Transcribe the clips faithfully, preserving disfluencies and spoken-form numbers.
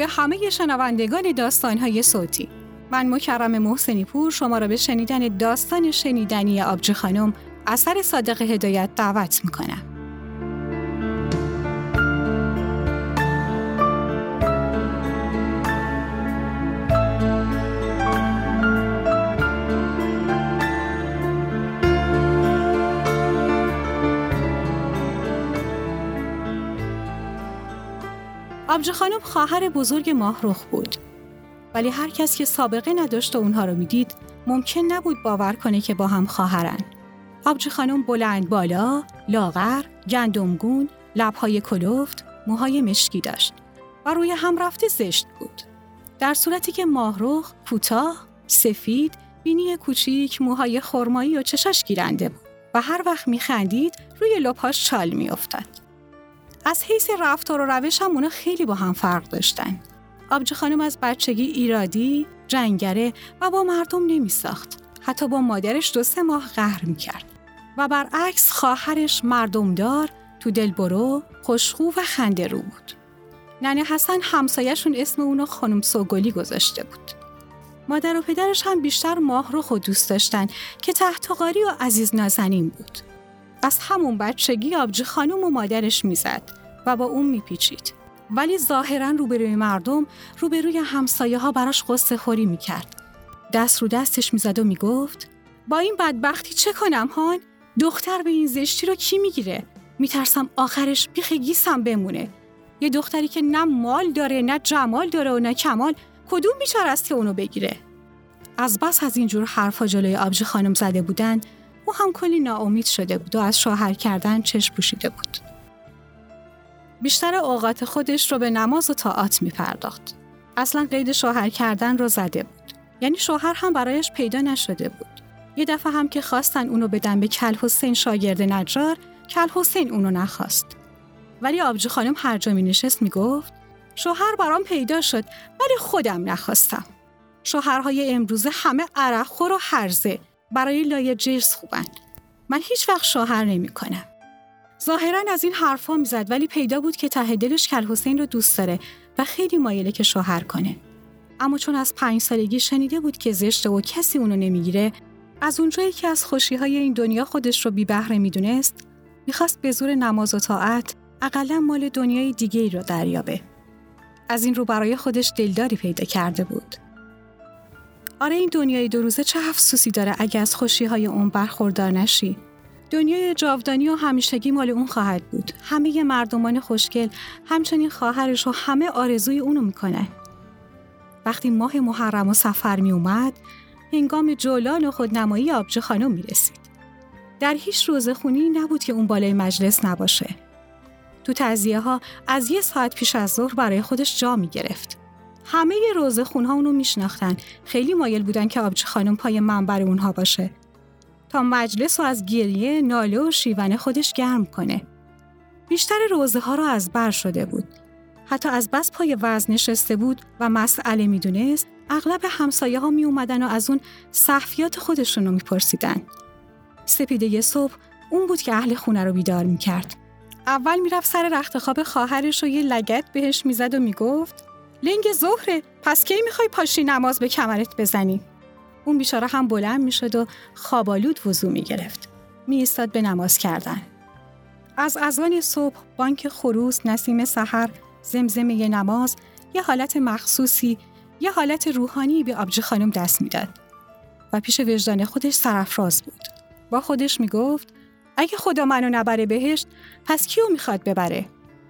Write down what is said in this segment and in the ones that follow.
همه شنوندگان داستان‌های صوتی. من مکرم محسنی پور شما را به شنیدن داستان شنیدنی آبجی خانم اثر صادق هدایت دعوت می‌کنم. آبجی خانم خواهر بزرگ ماهرخ بود. ولی هر کس که سابقه نداشت و اونها رو میدید ممکن نبود باور کنه که با هم خواهرن. آبجی خانم بلند بالا، لاغر، گندمگون، لب‌های کلفت، موهای مشکی داشت و روی هم رفته زشت بود. در صورتی که ماهرخ کوتاه، سفید، بینی کوچیک، موهای خرمایی و چشاش گیرنده بود و هر وقت میخندید روی لب‌هاش چال میافتاد. از حیث رفتار و روش هم اونا خیلی با هم فرق داشتن. آبجی خانم از بچگی ایرادی، جنگره و با مردم نمی ساخت. حتی با مادرش دو سه ماه قهر می کرد. و برعکس خواهرش مردمدار، تو دلبرو، خوشخو و خنده رو بود. ننه حسن همسایه‌شون اسم اونو خانم سوگلی گذاشته بود. مادر و پدرش هم بیشتر ماهرخ رو دوست داشتن که تحتقاری و عزیز نازنین بود. از همون بچگی آبجی خانم و مادرش میزد و با اون میپیچید. ولی ظاهراً روبروی مردم، روبروی همسایه ها براش قصه خوری میکرد. دست رو دستش میزد و میگفت با این بدبختی چه کنم هان؟ دختر به این زشتی رو کی میگیره؟ میترسم آخرش بیخ گیسم بمونه. یه دختری که نه مال داره، نه جمال داره و نه کمال، کدوم بیچاره است که اونو بگیره؟ از بس از اینجور حرفا جلوی آبجی خانم زده بودن، او هم کلی ناامید شده بود و از شوهر کردن چشم پوشیده بود. بیشتر اوقات خودش رو به نماز و طاعات می پرداخت. اصلا قید شوهر کردن رو زده بود. یعنی شوهر هم برایش پیدا نشده بود. یه دفعه هم که خواستن اونو بدن به کل حسین شاگرد نجار، کل حسین اونو نخواست. ولی آبجی خانم هر جا می نشست می گفت شوهر برام پیدا شد ولی خودم نخواستم. شوهرهای امروزه همه عرق خور و هرزه، برای لایه جرس خوبن. من هیچ وقت شوهر نمی کنم. ظاهراً از این حرفا میزد ولی پیدا بود که ته دلش کل حسین رو دوست داره و خیلی مایله که شوهر کنه. اما چون از پنج سالگی شنیده بود که زشته و کسی اونو نمیگیره، از اونجایی که از خوشی‌های این دنیا خودش رو بی بهره میدونست، میخواست به زور نماز و طاعت اقلاً مال دنیای دیگه‌ای رو دریابه. از این رو برای خودش دلداری پیدا کرده بود. آره این دنیای دو روزه چه افسوسی داره اگه از خوشی‌های اون برخوردار نشی. دنیای جاودانی و همیشگی مال اون خواهد بود. همه مردمان خوشگل همچنین خواهرش و همه آرزوی اونو میکنه. وقتی ماه محرم و صفر می اومد، هنگام جولان و خودنمایی آبجی خانم می رسید. در هیچ روزخونی نبود که اون بالای مجلس نباشه. تو تعزیه ها از یه ساعت پیش از ظهر برای خودش جا می گرفت. همه روزخون ها اونو می شناختن. خیلی مایل بودن که آبجی خانم پای منبر اونها باشه تا مجلس رو از گریه، ناله و شیون خودش گرم کنه. بیشتر روزه ها رو از بر شده بود. حتی از بس پای وزن نشسته بود و مسئله می دونست، اغلب همسایه ها می اومدن و از اون سخفیات خودشون رو می پرسیدن. سپیده صبح اون بود که اهل خونه رو بیدار می کرد. اول می رفت سر رخت خواب خواهرش و یه لگد بهش می زد و می گفت لنگ ظهره، پس کی می خوای پاشی نماز به کمرت بزنی؟ اون بیچاره هم بلند می شد و خوابالود وضو می گرفت. می ایستاد به نماز کردن. از اذان صبح، بانک خروس، نسیم سحر، زمزمه نماز، یه حالت مخصوصی، یه حالت روحانی به آبجی خانم دست می داد. و پیش وجدان خودش سرافراز بود. با خودش می گفت اگه خدا منو نبره بهشت، پس کیو می خواد ببره؟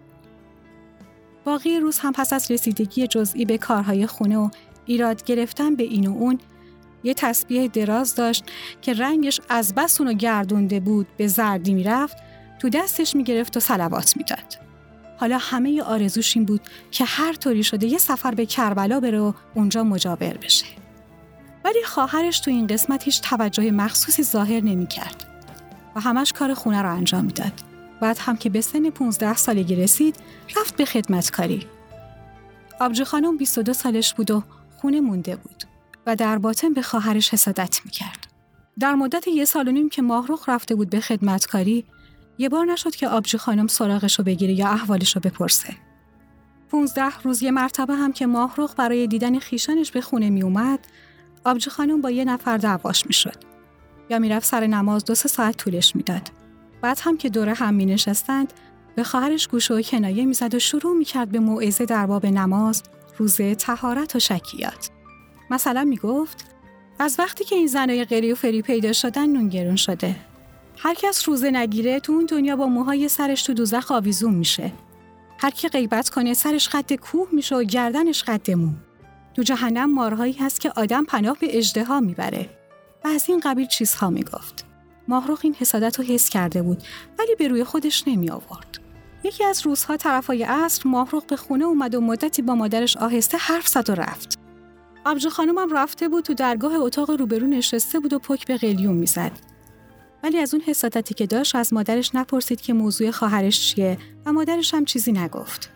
باقی روز هم پس از رسیدگی جزئی به کارهای خونه و ایراد گرفتن به این و اون، یه تسبیح دراز داشت که رنگش از بس اونو گردونده بود به زردی میرفت، تو دستش میگرفت و صلوات میداد. حالا همه ی آرزوش این بود که هر طوری شده یه سفر به کربلا بره و اونجا مجاور بشه. ولی خواهرش تو این قسمت هیچ توجه مخصوصی ظاهر نمی‌کرد و همش کار خونه رو انجام میداد. بعد هم که به سن پونزده سالگی رسید، رفت به خدمتکاری. آبجی خانم بیست و دو سالش بود و خونه مونده بود و در باطن به خواهرش حسادت میکرد. در مدت یه سال و نیم که ماهرخ رفته بود به خدمتکاری، یه بار نشد که آبجی خانم سراغشو بگیره یا احوالشو بپرسه. پونزده روز یه مرتبه هم که ماهرخ برای دیدن خیشانش به خونه می اومد، آبجی خانم با یه نفر دعواش می شد. یا می رفت سر نماز دو سه ساعت طولش می داد. بعد هم که دوره هم می نشستند، به خواهرش گوش و کنایه می زد و شروع می کرد به موعظه در باب نماز، روزه، طهارت و شکیات. مثلا می گفت از وقتی که این زنای قری و فری پیدا شدن نون گرون شده. هر کس روزه نگیره تو اون دنیا با موهای سرش تو دوزخ آویزون میشه. هر کی غیبت کنه سرش قد کوه میشه و گردنش قد مو. تو جهنم مارهایی هست که آدم پناه به اژدها میبره. و از این قبیل چیزها میگفت. ماهرخ این حسادت رو حس کرده بود ولی به روی خودش نمی آورد. یکی از روزها طرفای عصر ماهرخ به خونه اومد و مدتی با مادرش آهسته حرف زد و رفت. آبجی خانومم رفته بود تو درگاه اتاق روبرو نشسته بود و پک به قلیون میزد. ولی از اون حسادتی که داشت از مادرش نپرسید که موضوع خواهرش چیه و مادرش هم چیزی نگفت.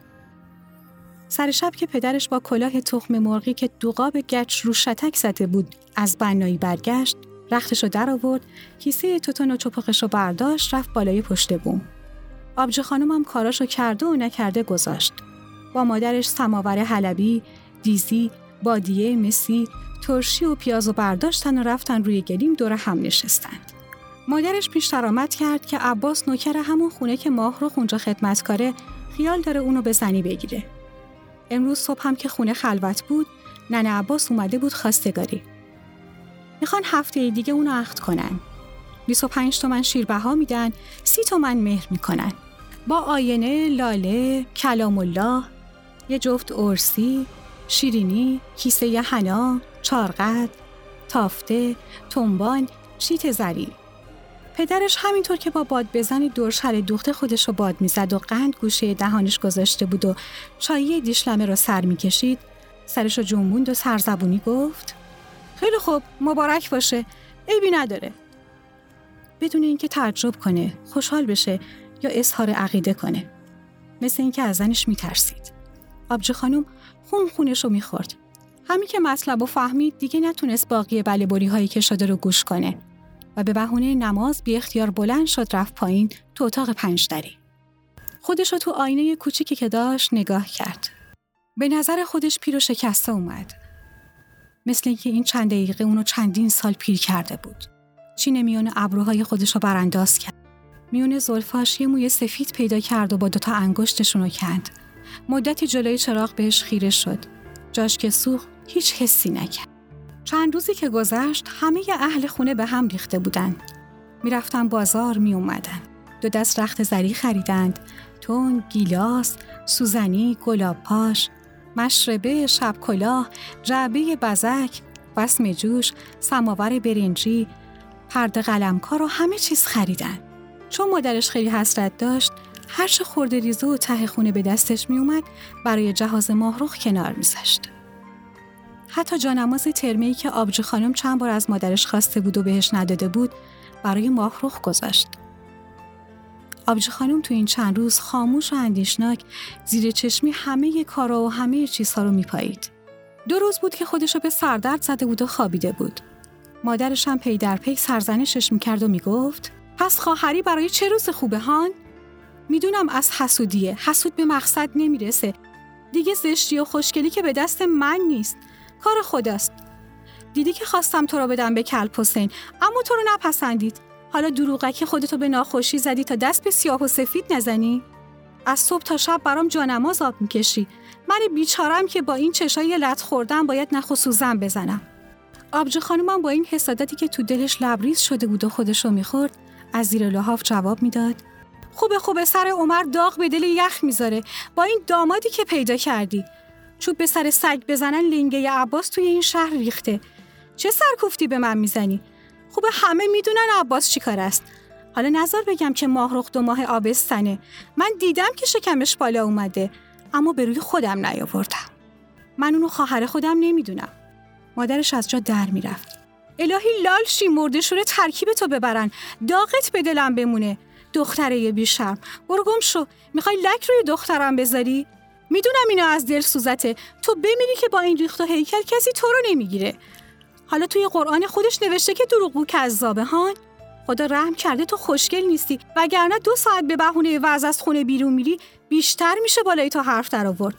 سر شب که پدرش با کلاه تخم مرغی که دوغاب گچ رو شتک زده بود از بنایی برگشت، رختشو در آورد، کیسه توتون و چپقشو برداشت، رفت بالای پشت بوم. آبجی خانومم کاراشو کرده و نکرده گذاشت. با مادرش سماور حلبی، دیزی، بادیه مسی، ترشی و پیازو برداشتن و رفتن روی گلیم دور هم نشستند. مادرش پیش درآمد کرد که عباس نوکر همون خونه که ماهرخ اونجا خدمتکاره خیال داره اونو به زنی بگیره. امروز صبح هم که خونه خلوت بود، ننه عباس اومده بود خواستگاری. میخوان هفته دیگه اونو عقد کنن. بیست و پنج تومن شیربها میدن، سی تومن مهر میکنن. با آینه، لاله، کلام الله، یه جفت ارسی، شیرینی، کیسه ی حنا، چارقد، تافته، تنبان، شیت زری. پدرش همینطور که با باد بزنی دورشل دوخته خودش رو باد میزد و قند گوشه دهانش گذاشته بود و چایی دیشلمه رو سر میکشید، سرش رو جنبوند و سرزبونی گفت خیلی خوب، مبارک باشه، عیبی نداره. بدون اینکه تعجب کنه، خوشحال بشه یا اظهار عقیده کنه. مثل اینکه از زنش میترسید. آبجی خانم خون خونش رو میخورد. همین که مطلب رو فهمید دیگه نتونست باقی بله بری هایی که شده رو گوش کنه و به بهونه نماز بی اختیار بلند شد رفت پایین تو اتاق پنج دری. خودش رو تو آینه کوچیکی که داشت نگاه کرد. به نظر خودش پیر و شکسته اومد. مثل اینکه این چند دقیقه اونو چندین سال پیر کرده بود. چین میون ابروهای خودش رو برانداز کرد. میون زلفاش یه موی سفید پیدا کرد و با دوتا انگشتشون رو کند. مدتی جلوی چراغ بهش خیره شد. جاش که سوخت هیچ حسی نکرد. چند روزی که گذشت همه ی اهل خونه به هم ریخته بودن. می رفتن بازار می اومدن. دو دست رخت زری خریدند. تون، گیلاس، سوزنی، گلاب پاش، مشربه، شب کلاه، جعبه بزک، بسم جوش، سماور برنجی، پرده قلمکار و همه چیز خریدن. چون مادرش خیلی حسرت داشت، هر چه خورده ریزه و ته خونه به دستش می اومد برای جهاز ماهرخ کنار می زشت. حتی جانماز ترمه‌ای که آبجی خانم چند بار از مادرش خواسته بود و بهش نداده بود برای ماهرخ گذاشت. آبجی خانم تو این چند روز خاموش و اندیشناک زیر چشمی همه کارا و همه چیزها رو میپایید. دو روز بود که خودشو به سردرد زده بود و خوابیده بود. مادرش هم پی در پی سرزنشش میکرد و میگفت پس خواهری برای چه روز خوبه هان؟ میدونم از حسودیه، حسود به مقصد نمیرسه. دیگه زشتی و خوشگلی که به دست من نیست، کار خداست. دیدی که خواستم تو رو بدم به کلب حسین، اما تو رو نپسندید. حالا دروغکی خودتو به ناخوشی زدی تا دست به سیاه و سفید نزنی؟ از صبح تا شب برام جانماز آب میکشی. من بیچارم که با این چشای لط خوردم باید نخ و سوزن بزنم. آبجی خانومم با این حسادتی که تو دلش لبریز شده بود و خودشو میخورد از زیر لحاف جواب میداد خوبه خوبه، سر عمر داغ به دل یخ میذاره با این دامادی که پیدا کردی. چوب به سر سگ بزنن لنگه عباس توی این شهر ریخته. چه سرکوفتی به من میزنی؟ خوبه همه میدونن عباس چی کار است. حالا نظر بگم که ماهرخ دو ماه آبستنه. من دیدم که شکمش بالا اومده اما به روی خودم نیاوردم. من اونو خواهر خودم نمیدونم. مادرش از جا در میرفت. الهی لال شی، مرده شوره ترکیب تو ببرن، داغت به دلم بمونه. دختره بیشرم، برو گم شو. میخوای لک روی دخترم بذاری؟ میدونم اینا از دل سوزته. تو بمیری که با این ریخت و هیکل کسی تو رو نمیگیره. حالا توی قرآن خودش نوشته که دروغگو کذابه هان. خدا رحم کرده تو خوشگل نیستی، وگرنه دو ساعت به بهونه وعظ از خونه بیرون میری بیشتر میشه بالای تو حرف در آورد.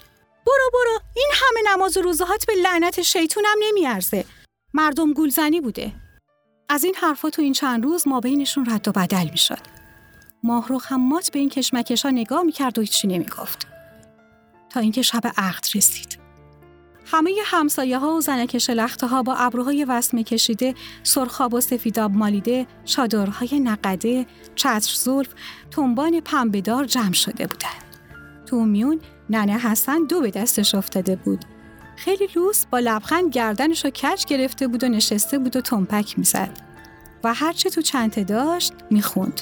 برو برو، این همه نماز و روزهات به لعنت شیطونم نمیارزه. مردم گولزنی بوده. از این حرفا تو این چند روز ما بینشون رد و بدل میشد. ماهرخ هم مات به این کشمکشا نگاه میکرد و هیچی نمیگفت. تا اینکه شب عقد رسید. همه همسایه ها و زنک شلخته ها با ابروهای وسمه کشیده، سرخاب و سفیداب مالیده، چادرهای نقده، چتر زلف، تنبان پنبه‌دار جمع شده بودند. تو میون ننه حسن دو به دستش افتاده بود. خیلی لوس با لبخند گردنشو کج گرفته بود و نشسته بود و تنپک میزد و هرچه تو چنته داشت میخوند.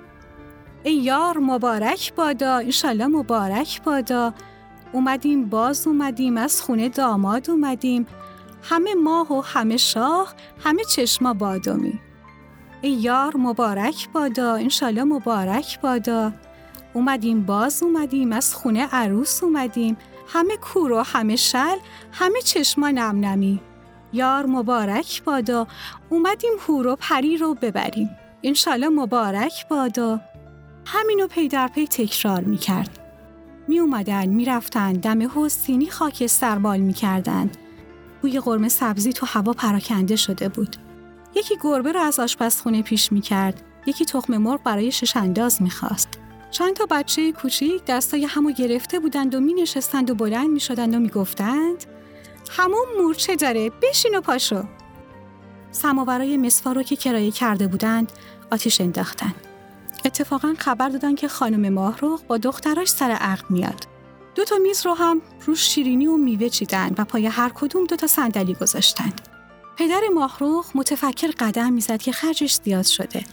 ای یار مبارک بادا، انشالله مبارک بادا، اومدیم باز اومدیم از خونه داماد اومدیم، همه ماه و همه شاه، همه چشما بادامی. ای یار مبارک بادا، انشالله مبارک بادا، اومدیم باز اومدیم از خونه عروس اومدیم، همه کور و همه شل، همه چشما نم نمی. یار مبارک بادا، اومدیم هور و پری رو ببریم، انشالله مبارک بادا. همینو پی در پی تکرار می کرد. می اومدن می رفتن، دم حوض سینی خاک سربال می کردن. بوی قرمه سبزی تو هوا پراکنده شده بود. یکی گربه رو از آشپزخونه پیش می کرد، یکی تخم مرغ برای شش انداز می خواست. چند تا بچه کوچیک دستای همو گرفته بودند و می نشستند و بلند می شدند و می گفتند همون مورچه داره، بشین و پاشو. سماورای مصفا رو که کرایه کرده بودند آتیش انداختن. اتفاقا خبر دادن که خانم ماهرخ با دختراش سر عقد میاد. دو تا میز رو هم روش شیرینی و میوه چیدن و پای هر کدوم دو تا صندلی گذاشتند. پدر ماهرخ متفکر قدم میزد که خرجش زیاد شده.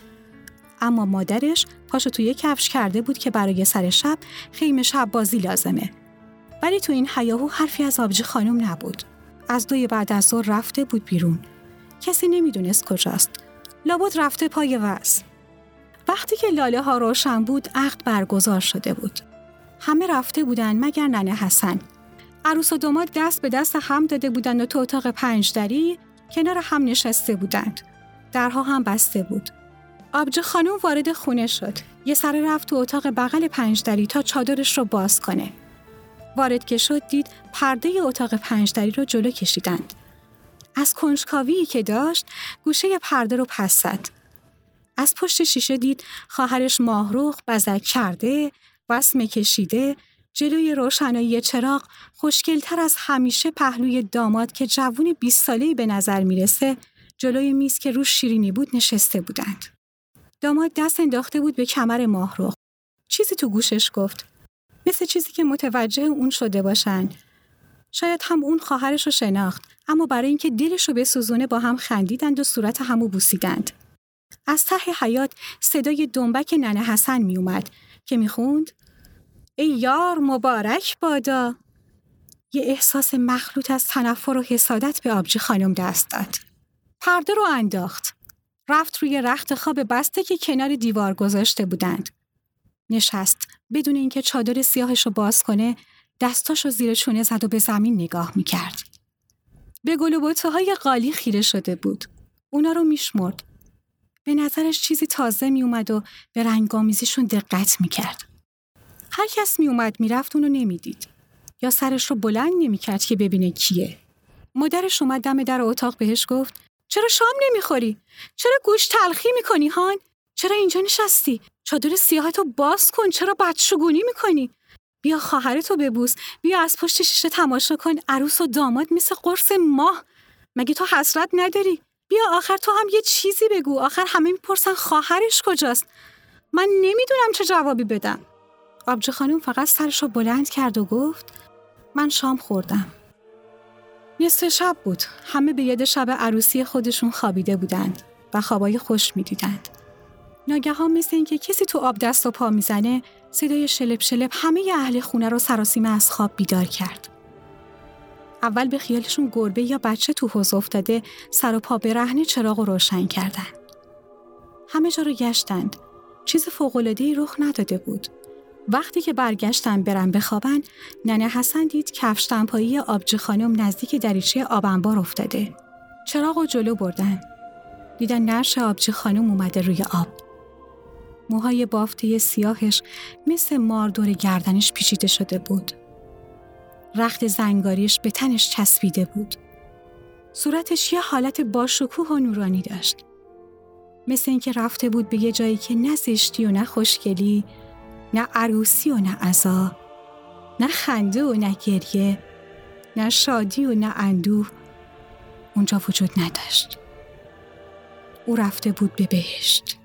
اما مادرش پاشو توی کفش کرده بود که برای سر شب خیمه شب بازی لازمه. ولی تو این هیاهو حرفی از آبجی خانم نبود. از دوی بعد از ظهر رفته بود بیرون. کسی نمیدونست کجاست. لابد رفته پای وز. وقتی که لاله ها روشن بود عقد برگزار شده بود. همه رفته بودن مگر ننه حسن. عروس و داماد دست به دست هم داده بودند و تو اتاق پنج دری کنار هم نشسته بودند. درها هم بسته بود. آبجی خانم وارد خونه شد. یه سر رفت تو اتاق بغل پنج دری تا چادرش رو باز کنه. وارد که شد دید پرده اتاق پنج دری رو جلو کشیدند. از کنجکاویی که داشت گوشه پرده رو پس زد. از پشت شیشه دید خواهرش ماهرخ بزک کرده، وسمه کشیده، جلوی روشنایی چراغ خوشگل‌تر از همیشه پهلوی داماد که جوون بیست ساله‌ای به نظر میرسه جلوی میز که روش شیرینی بود نشسته بودند. داماد دست انداخته بود به کمر ماهرخ. چیزی تو گوشش گفت. مثل چیزی که متوجه اون شده باشن. شاید هم اون خواهرش رو شناخت، اما برای اینکه دلش رو بسوزونه با هم خندیدند و صورت همو بوسیدند. از ته حیاط صدای دنبک ننه حسن می اومد که می خوند ای یار مبارک بادا. یه احساس مخلوط از تنفر و حسادت به آبجی خانم دست داد. پرده رو انداخت. رفت روی رخت خواب بسته که کنار دیوار گذاشته بودند. نشست بدون اینکه چادر سیاهش رو باز کنه، دستاشو زیر چونه زد و به زمین نگاه می کرد. به گل و بوته‌های قالی خیره شده بود. اونا رو می شمرد. به نظرش چیزی تازه می اومد و به رنگامیزیشون دقت می کرد. هر کس می اومد می رفت اونو نمی دید. یا سرش رو بلند نمی کرد که ببینه کیه. مادرش اومد دم در اتاق بهش گفت چرا شام نمی خوری؟ چرا گوش تلخی می کنی هان؟ چرا اینجا نشستی؟ چادر سیاهتو باز کن، چرا بدشگونی می کنی؟ بیا خواهرتو ببوس، بیا از پشت شیشه تماشا کن، عروس و داماد مثل قرص ماه. مگه تو حسرت نداری؟ بیا آخر تو هم یه چیزی بگو. آخر همه میپرسن خواهرش کجاست. من نمیدونم چه جوابی بدم. آبجی خانم فقط سرشو بلند کرد و گفت من شام خوردم. نصف شب بود. همه به یاد شب عروسی خودشون خوابیده بودند و خوابای خوش میدیدند. ناگهان مثل این که کسی تو آب دست و پا میزنه، صدای شلپ شلپ همه ی اهل خونه رو سراسیمه از خواب بیدار کرد. اول به خیالشون گربه یا بچه تو حوض افتاده سر و پا برهنه چراغ رو روشن کردن. همه جا رو گشتند. چیز فوق‌العاده‌ای رخ نداده بود. وقتی که برگشتن برن بخوابن، ننه حسن دید کفش دمپایی آبجی خانم نزدیک دریچه آب انبار افتاده. چراغ رو جلو بردن. دیدن نعش آبجی خانم اومده روی آب. موهای بافته سیاهش مثل مار دور گردنش پیچیده شده بود. رخت زنگاریش به تنش چسبیده بود. صورتش یه حالت باشکوه و نورانی داشت. مثل اینکه رفته بود به یه جایی که نه زشتی و نه خوشگلی، نه عروسی و نه عزا، نه خنده و نه گریه، نه شادی و نه اندوه اونجا وجود نداشت. او رفته بود به بهشت.